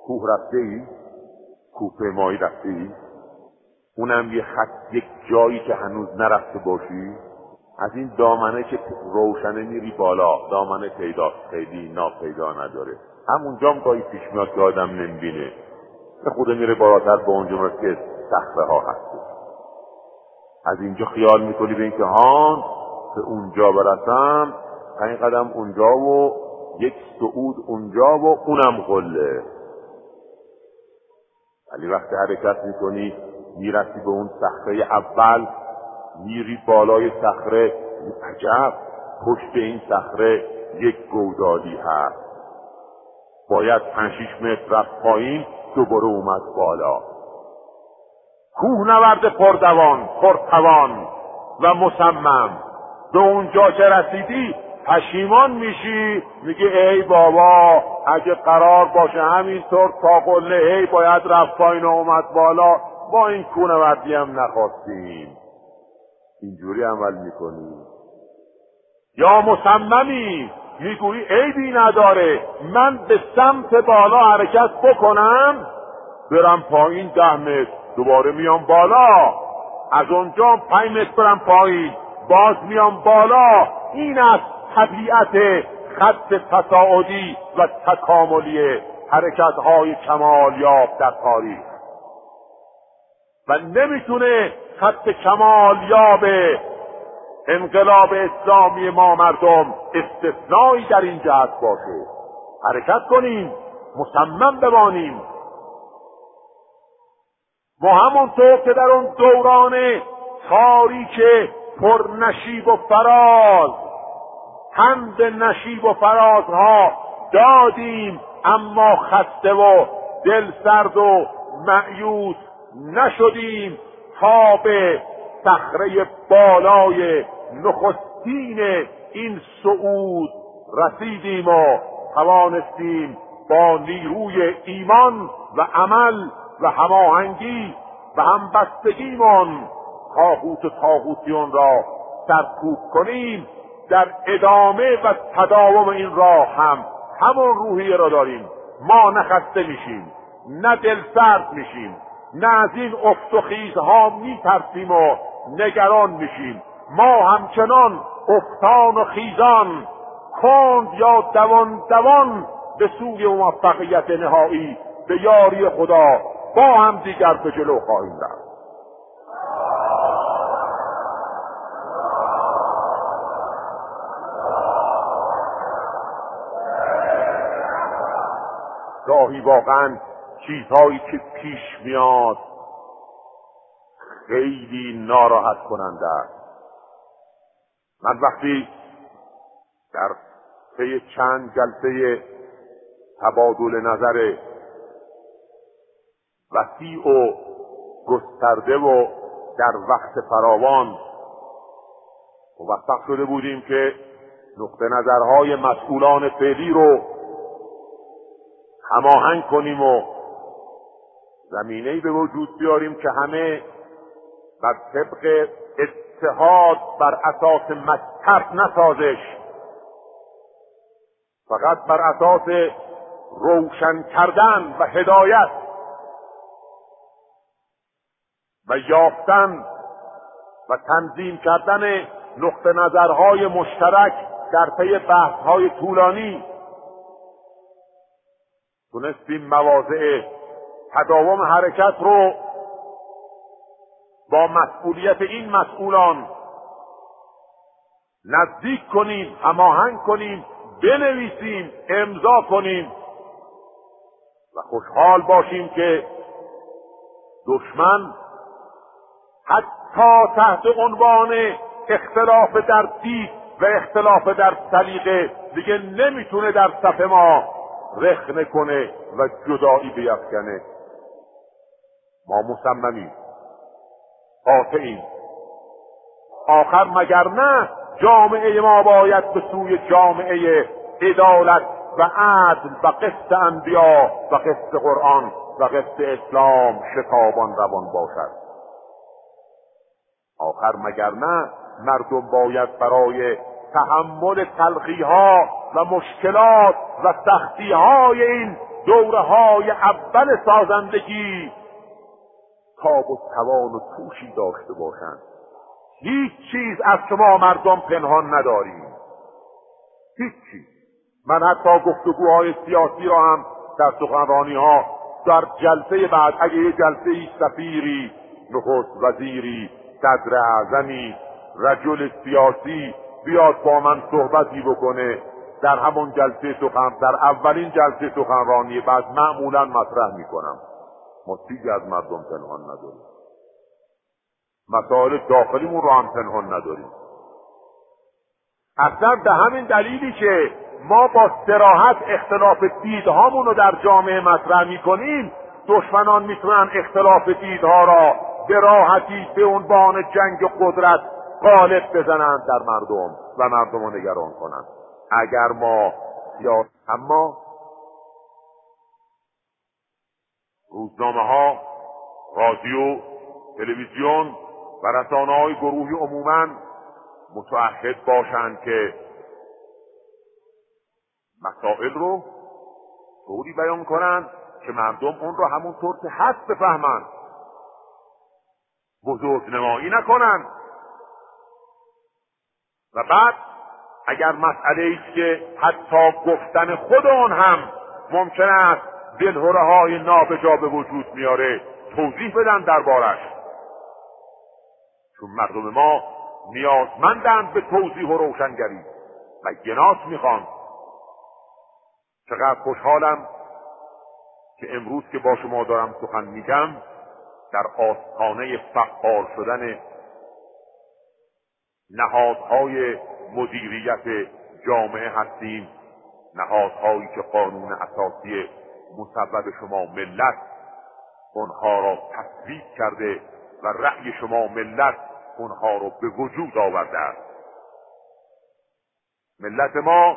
کوه رفته ای؟ کوهپیمایی رفته ای؟ اونم یک جایی که هنوز نرفته باشی؟ از این دامنه که روشنه میری بالا، دامنه پیداست، خیلی ناپیدا نداره، همونجا هم گاهی پیش میاد که آدم نمیبینه، به خود میره بالاتر به اونجا مرد که صخره ها هست. از اینجا خیال میکنی به اینکه هان به اونجا برسم، 5 قدم اونجا و یک صعود اونجا و اونم قله. ولی وقتی حرکت میکنی میرسی به اون صخره اول، میری بالای صخره، عجب پشت این صخره یک گودالی هست، باید 5-6 متر رفت پایین، دوباره اومد بالا. کوهنورد پردوان، پرتوان و مصمم. به اونجا که رسیدی پشیمان میشی، میگه ای بابا اگه قرار باشه همینطور تا قله هی باید رفت پایین و اومد بالا، با این کوهنوردی هم نخواستیم. اینجوری عمل میکنی. یا مصممی، میگویی عیبی نداره من به سمت بالا حرکت بکنم، برم پایین 10 متر، دوباره میام بالا، از اونجا 5 متر برم پایین، باز میام بالا. این است طبیعت خط تصاعدی و تکاملی حرکت‌های کمالیاب در تاریخ. و نمیتونه خط کمالیاب انقلاب اسلامی ما مردم استثنایی در این جهت باشه. حرکت کنیم، مصمم بمانیم. ما همونطور که در اون دوران تاریک پر نشیب و فراز هم به نشیب و فرازها دادیم، اما خسته و دل سرد و مایوس نشدیم تا به صخره بالای نخستین این صعود رسیدیم و توانستیم با نیروی ایمان و عمل و هماهنگی و همبستگیمون طاغوت و طاغوتیون را سرکوب کنیم. در ادامه و تداوم این راه هم همون روحیه را داریم. ما نه خسته میشیم، نه دل سرد میشیم، نه از این افت و خیزها میترسیم و نگران میشیم. ما همچنان افتان و خیزان، کند یا دوان دوان به سوی موفقیت نهایی به یاری خدا با هم دیگر به جلو خواهیم رفت. گاهی واقعا چیزهایی که پیش میاد خیلی ناراحت کننده است. من وقتی در طی چند جلسه تبادل نظر وسیع و گسترده و در وقت فراوان موفق شده بودیم که نقطه نظرهای مسئولان فعلی رو هماهنگ کنیم و زمینه‌ای به وجود بیاریم که همه بر طبق اتحاد بر اساس مکتب نسازش، فقط بر اساس روشن کردن و هدایت و یافتن و تنظیم کردن نقطه نظرهای مشترک در پی بحث‌های طولانی تونستیم مواضع تداوم حرکت رو با مسئولیت این مسئولان نزدیک کنیم، هماهنگ کنیم، بنویسیم، امضا کنیم و خوشحال باشیم که دشمن حتی تحت عنوان اختلاف در دید و اختلاف در سلیقه دیگه نمیتونه در صف ما رخنه کنه و جدایی بیفکنه. ما مصممیم، قاطعیم. آخر مگر نه جامعه ما باید به سوی جامعه عدالت و عدل و قسط انبیا و قسط قرآن و قسط اسلام شتابان روان باشد. آخر مگر نه مردم باید برای تحمل تلخی‌ها و مشکلات و سختی‌های این دوره‌های اول سازندگی تاب و توان و توشی داشته باشند. هیچ چیز از شما مردم پنهان نداریم، هیچ چیز. من حتی گفتگوهای سیاسی را هم در سخنرانی‌ها در جلسه بعد، اگه یه جلسه سفیری، نخست وزیری، صدر اعظمی، رجل سیاسی بیاد با من صحبتی بکنه، در همون جلسه در اولین جلسه سخنرانی بعد معمولا مطرح میکنم ما چیزی از مردم پنهان نداریم، مسائل داخلیمون رو هم پنهان نداریم. اصلا به همین دلیلی که ما با صراحت اختلاف دیدهامون رو در جامعه مطرح میکنیم، دشمنان میتونن اختلاف دیدها را به راحتی به عنوان جنگ قدرت غالب بزنن در مردم و مردم رو نگران کنن. اگر ما اما روزنامه ها، رادیو، تلویزیون و رسانه‌های گروهی عموماً متعهد باشند که مسائل رو طوری بیان کنند که مردم اون رو همونطور که هست بفهمند، بزرگنمایی نکنند. و بعد اگر مسئله است که حتی گفتن خود اون هم ممکن است دلهره‌های نابجا به وجود میاره، توضیح بدن دربارش، چون مردم ما نیازمندند به توضیح و روشنگری و بینات میخوان. چقدر خوشحالم که امروز که با شما دارم سخن میگم در آستانه فعال شدن نهادهای مدیریت جامعه هستیم، نهادهایی که قانون اساسی مصوب شما ملت اونها را تصویب کرده و رأی شما ملت اونها را به وجود آورده است. ملت ما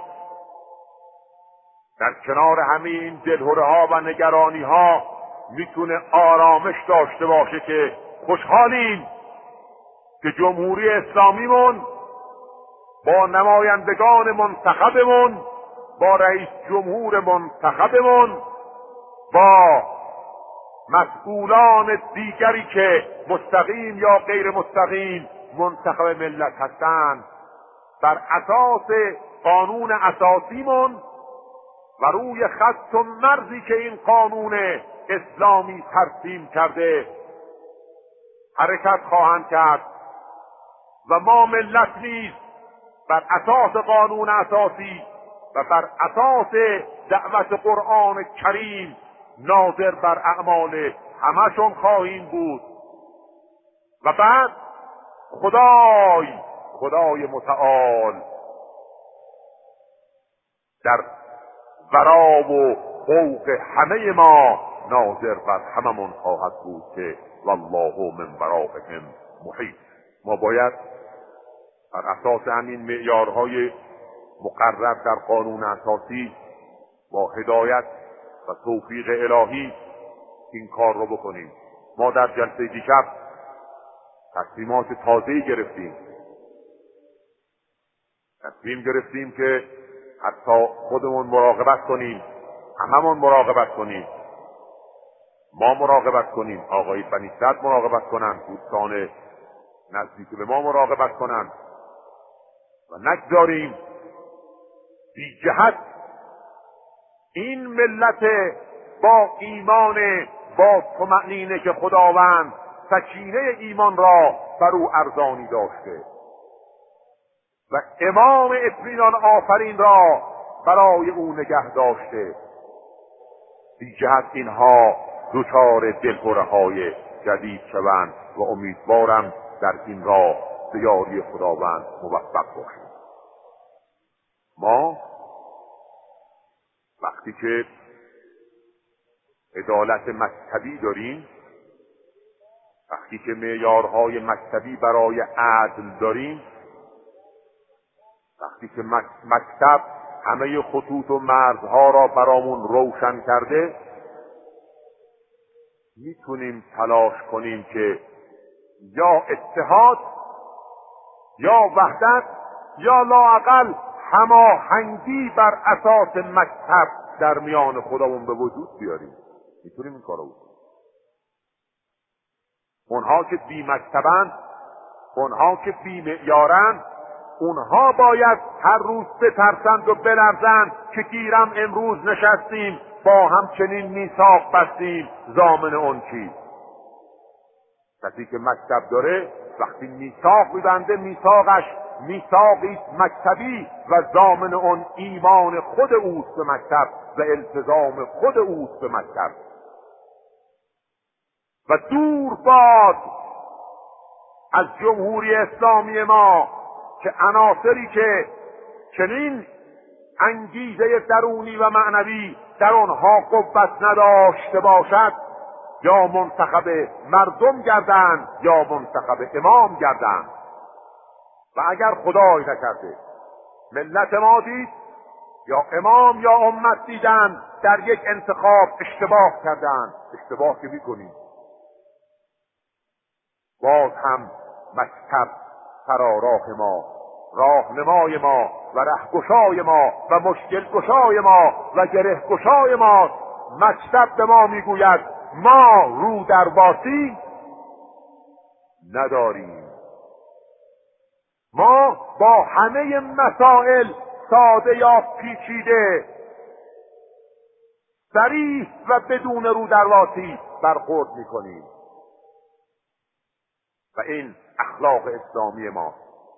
در کنار همین دلهره‌ها و نگرانی‌ها میتونه آرامش داشته باشه که خوشحالیم که جمهوری اسلامیمون با نمایندگان منتخبمون، با رئیس جمهور منتخبمون، با مسئولان دیگری که مستقیم یا غیر مستقیم منتخب ملت هستند، بر اساس قانون اساسیمون و روی خط و مرزی که این قانون اسلامی ترسیم کرده حرکت خواهند کرد و ما ملت نیز بر اساس قانون اساسی و بر اساس دعوت قرآن کریم ناظر بر اعمال همشون خواهیم بود. و بعد خدای متعال در ورا و فوق همه ما ناظر بر هممون خواهد بود که والله من ورائهم محیط. ما باید بر اساس همین معیارهای مقرر در قانون اساسی با هدایت و توفیق الهی این کار رو بکنیم. ما در جلسه دیشب تصمیمات تازه‌ای گرفتیم. تصمیم گرفتیم که حتی خودمون مراقبت کنیم، هممون مراقبت کنیم، ما مراقبت کنیم، آقای بنی صدر مراقبت کنن، دوستان نزدیک به ما مراقبت کنن و نگذاریم بی جهت این ملت با ایمان، با طمأنینه که خداوند سکینه ایمان را بر او ارزانی داشته و امام اطمینان آفرین را برای او نگه داشته، بی جهت اینها دچار دلهره‌های جدید شوند و امیدوارم در این راه به یاری خداوند موفق باشیم. ما وقتی که عدالت مکتبی داریم، وقتی که معیارهای مکتبی برای عدل داریم، وقتی که مکتب همه خطوط و مرزها را برامون روشن کرده، میتونیم تلاش کنیم که یا اتحاد یا وحدت یا لااقل هماهنگی بر اساس مکتب در میان خودمون به وجود بیاریم. میتونیم این کارو بکنیم. اونها که بی مکتبن، اونها که بی معیارن، اونها باید هر روز بترسند و بلرزند که گیرم امروز نشستیم با هم چنین میثاق بستیم، ضامن اون چیست؟ کسی که مکتب داره وقتی میثاق میبنده، میثاقش میثاقی مکتبی و ضامن اون ایمان خود اوست به مکتب و التزام خود اوست به مکتب. و دور باد از جمهوری اسلامی ما که عناصری که چنین انگیزه درونی و معنوی در آنها قوت نداشته باشد یا منتخب مردم گردند یا منتخب امام گردند. و اگر خدای نکرده ملت ما دید یا امام یا امت دیدن در یک انتخاب اشتباه کردند، اشتباه که میکنیم، باز هم مکتب فراراه ما، راهنمای ما و رهگشای ما و مشکل گشای ما و گره گشای ما. مکتب به ما میگوید ما رو در باطی نداریم، ما با همه مسائل ساده یا پیچیده، صریح و بدون رو در باطی برخورد میکنیم و این اخلاق اسلامی ما.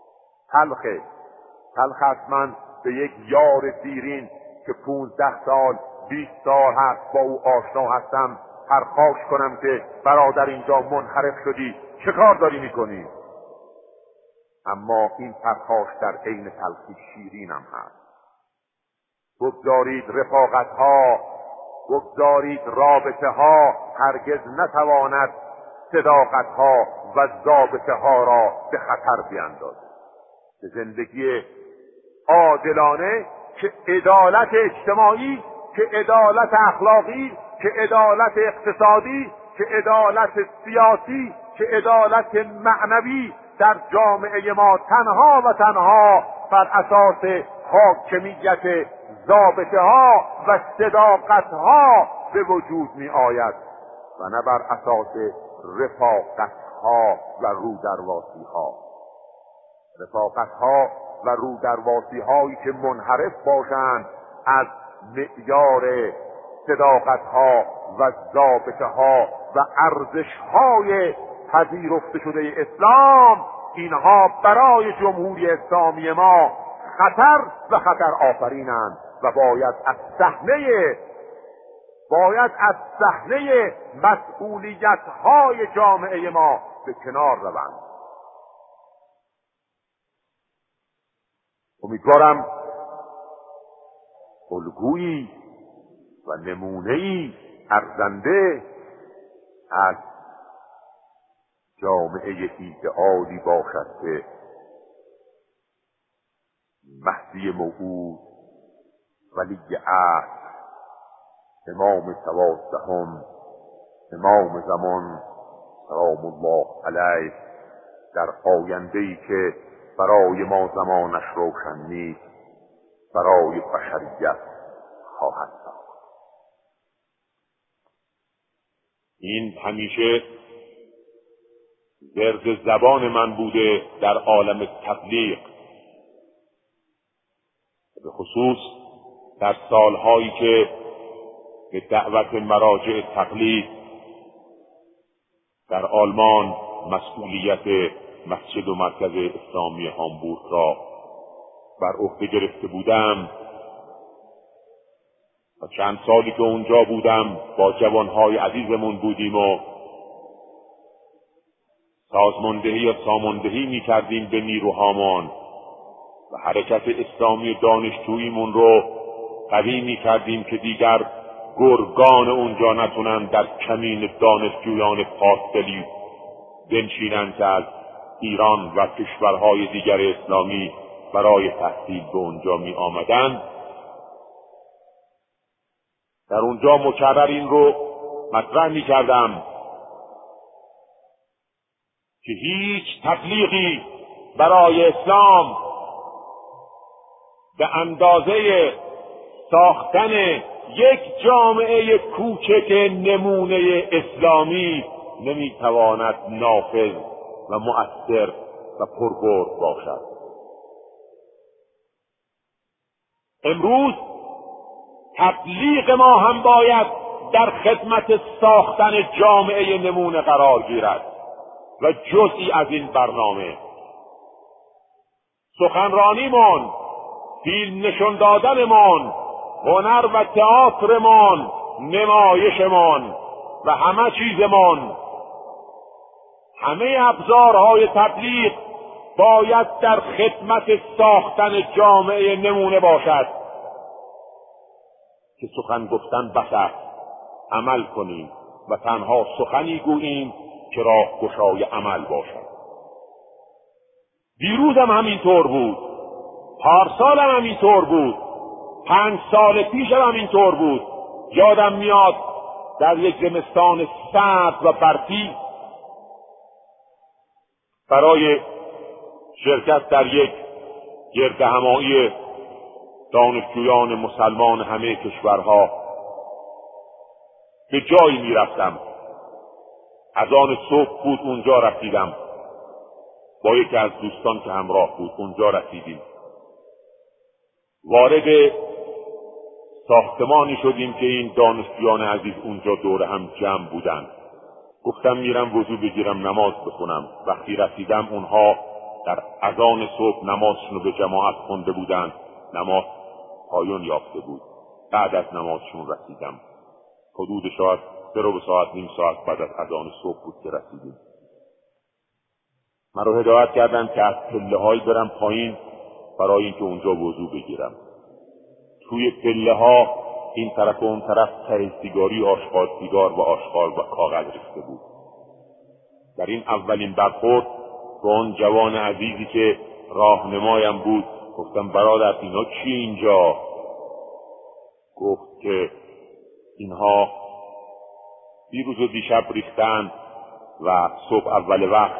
تلخ است من به یک یار دیرین که 15 سال 20 سال هست با او آشنا هستم پرخاش کنم که برادر اینجا منحرف شدی، چه کار داری میکنی؟ اما این پرخاش در عین تلخی شیرین هم هست. بگذارید رفاقت ها، بگذارید رابطه ها هرگز نتواند صداقت ها و ضابطه ها را به خطر بیاندازد. زندگی عادلانه که عدالت اجتماعی، که عدالت اخلاقی، که عدالت اقتصادی، که عدالت سیاسی، که عدالت معنوی در جامعه ما تنها و تنها بر اساس حاکمیت ضابطه ها و صداقت ها به وجود می آید و نه بر اساس رفاقت ها و رودرواسی ها. رفاقت ها و رودرواسی هایی که منحرف باشند از معیار صداقت ها و ضابطه ها و ارزش های پذیرفته شده اسلام، اینها برای جمهوری اسلامی ما خطر و خطر آفرینند و باید از صحنه مسئولیت های جامعه ما به کنار روند. امیدوارم الگویی و نمونه‌ای ارزنده از جامعه ایدئالی باشد که مهدی موعود ولی عهد امام 12 امام زمان سلام الله علیه در آینده‌ای که برای ما زمانش روشن نیست برای بشریت خواهد ساخت. این همیشه ورد زبان من بوده در عالم تبلیغ، به خصوص در سالهایی که به دعوت مراجع تقلید در آلمان مسئولیت مسجد و مرکز اسلامی هامبورگ را بر عهده گرفته بودم و چند سالی که اونجا بودم با جوانهای عزیزمون بودیم و سازماندهی یا ساماندهی می کردیم به نیروهامان و حرکت اسلامی دانشجوییمون رو قوی می کردیم که دیگر گرگان اونجا نتونن در کمین دانشجویان پاسدلی بنشینن که از ایران و کشورهای دیگر اسلامی برای تحصیل به اونجا می آمدن. در اونجا مکرر این رو مطرح می کردم که هیچ تبلیغی برای اسلام به اندازه ساختن یک جامعه کوچک نمونه اسلامی نمیتواند نافذ و مؤثر و پربرد باشد. امروز تبلیغ ما هم باید در خدمت ساختن جامعه نمونه قرار گیرد و جزئی از این برنامه سخنرانیمان، فیلم نشون دادنمان، هنر و تئاترمان، نمایشمان و همه چیزمان، همه ابزارهای تبلیغ باید در خدمت ساختن جامعه نمونه باشد که سخن گفتن بس است، عمل کنیم و تنها سخنی گوییم که راهگشای عمل باشد. دیروز هم همینطور بود، پارسال هم همینطور بود، 5 سال پیش هم همینطور بود. یادم میاد در یک زمستان سرد و برفی برای شرکت در یک گردهمایی دانشجویان مسلمان همه کشورها به جایی میرفتم. از آن صبح بود اونجا رسیدم، با یکی از دوستان که همراه بود اونجا رسیدیم. وارد ساختمانی شدیم که این دانشجویان عزیز اونجا دور هم جمع بودند. گفتم میرم وضو بگیرم نماز بخونم. وقتی رسیدم اونها در اذان صبح نمازشون رو به جماعت خونده بودند. نماز پایان یافته بود. بعد از نمازشون رسیدم. حدود شاید 3 ساعت نیم ساعت بعد از اذان صبح بود که رسیدیم. من رو هدایت کردن که از پله‌هایی برم پایین برای اینکه اونجا وضو بگیرم. توی پله‌ها این طرف و اون طرف ته سیگاری، آشغال سیگار و آشغال و کاغذ ریخته بود. در این اولین برخورد با اون جوان عزیزی که راهنمایم بود گفتم برادر اینا چیه اینجا؟ گفت که اینها دیروز و دیشب ریختن و صبح اول وقت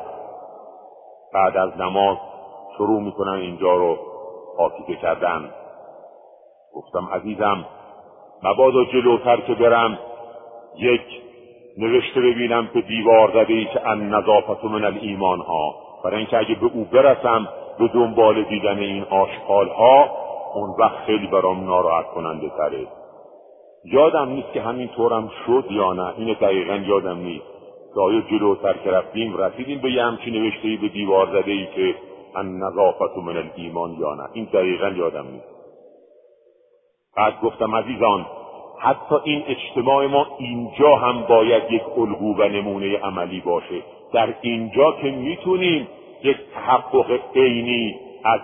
بعد از نماز شروع میکنن اینجا رو آتیشه کردن. گفتم عزیزم مبادا جلوتر که برم یک نوشته ببینم که دیوار زده‌ای که النظافة من الایمان ها، برای اینکه اگه به او برسم به دنبال دیدن این آشغال ها اون وقت خیلی برام ناراحت کننده تره. یادم نیست که همین طورم شد یا نه، این دقیقا یادم نیست. آیا جلوتر که رفتیم رسیدیم به یه همچین نوشته‌ای به دیوار زده‌ای که النظافة من الایمان یا نه، این دقیقا یادم نیست. بعد گفتم عزیزان حتی این اجتماع ما اینجا هم باید یک الگو و نمونه عملی باشه. در اینجا که میتونیم یک تحقق عینی از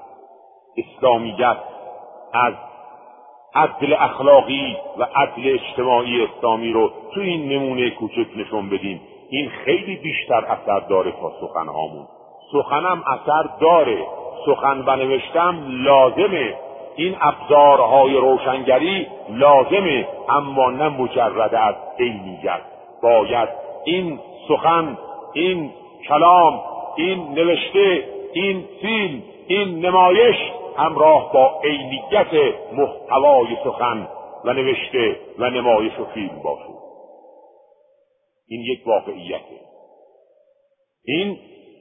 اسلامیت، از عدل اخلاقی و عدل اجتماعی اسلامی رو تو این نمونه کوچک نشون بدیم. این خیلی بیشتر اثر داره تا سخنهامون. سخنم اثر داره، سخن و نوشتم لازمه، این ابزارهای روشنگری لازمه، اما نه مجرد از عینیت. باید این سخن، این کلام، این نوشته، این فیلم، این نمایش همراه با عینیت محتوای سخن و نوشته و نمایش و فیلم باشه. این یک واقعیته. این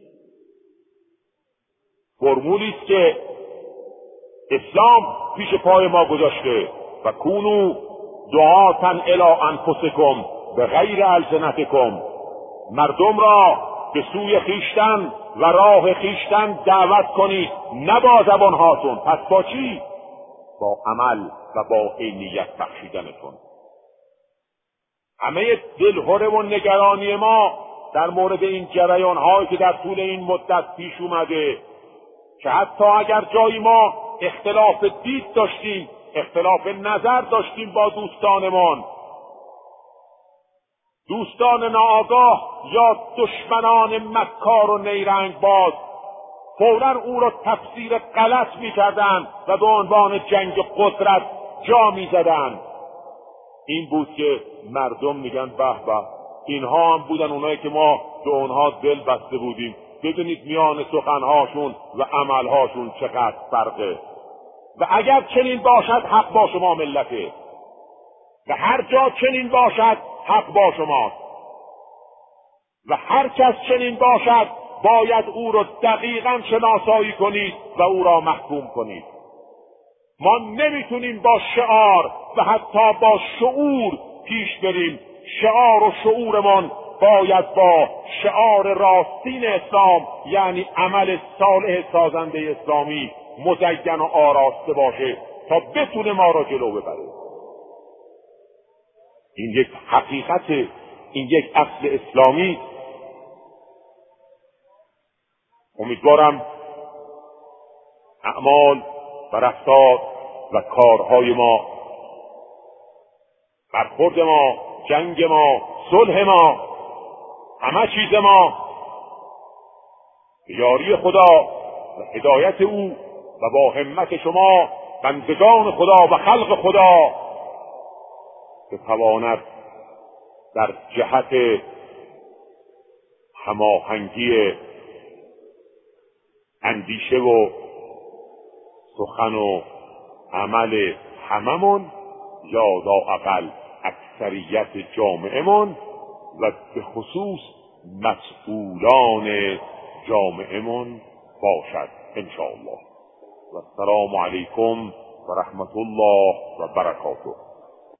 فرمولی است که اسلام پیش پای ما گذاشته و کونو دعاة الی انفسکم بغیر السنتکم، مردم را به سوی خیشتن و راه خیشتن دعوت کنید، نه با زبانهاتون. پس با چی؟ با عمل و با عینیت بخشیدنتون. همه دلهره و نگرانی ما در مورد این جریان‌هایی که در طول این مدت پیش اومده که حتی اگر جایی ما اختلاف دید داشتیم، اختلاف نظر داشتیم با دوستانمان، دوستان ناآگاه یا دشمنان مکار و نیرنگ باز فوراً او را تفسیر غلط می‌کردند و به عنوان جنگ قدرت جا می‌زدند. این بود که مردم میگن به به، اینها هم بودن اونایی که ما به اونها دل بسته بودیم. ببینید میان سخنهاشون و عملهاشون چقدر فرقه. و اگر چنین باشد حق با شما ملته و هر جا چنین باشد حق با شماست و هر کس چنین باشد باید او را دقیقاً شناسایی کنید و او را محکوم کنید. ما نمیتونیم با شعار و حتی با شعور پیش بریم. شعار و شعورمان باید با شعار راستین اسلام، یعنی عمل صالح سازنده اسلامی، مزین و آراسته باشه تا بتونه ما را جلو ببره. این یک حقیقت، این یک اصل اسلامی. امیدوارم اعمال و رفتار و کارهای ما، برخورد ما، جنگ ما، صلح ما، همه چیز ما به یاری خدا و هدایت او و با همت شما بندگان خدا و خلق خدا بتواند در جهت هماهنگی اندیشه و سخن و عمل هممون یا لااقل اکثریت جامعهمون و به خصوص مسئولان جامعهمون باشد انشاءالله. و السلام علیکم و رحمت الله و برکاته.